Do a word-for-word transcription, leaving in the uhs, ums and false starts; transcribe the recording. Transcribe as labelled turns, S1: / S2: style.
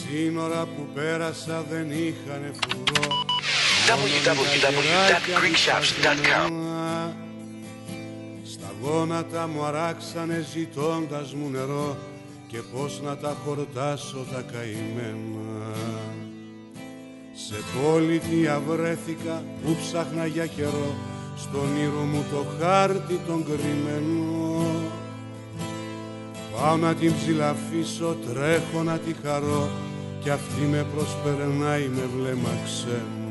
S1: σύνορα που πέρασα δεν είχανε φρουρό.
S2: double-u double-u double-u dot greek shops dot com.
S1: Στα γόνατα μου αράξανε ζητώντας μου νερό και πώς να τα χορτάσω τα καημένα. Σε πολιτεία βρέθηκα που ψάχνα για καιρό, στον ήρω μου το χάρτη τον κρυμμένο. Πάω να την ψηλαφίσω, τρέχω να τη χαρώ κι αυτή με προσπερνάει με βλέμμα ξένο.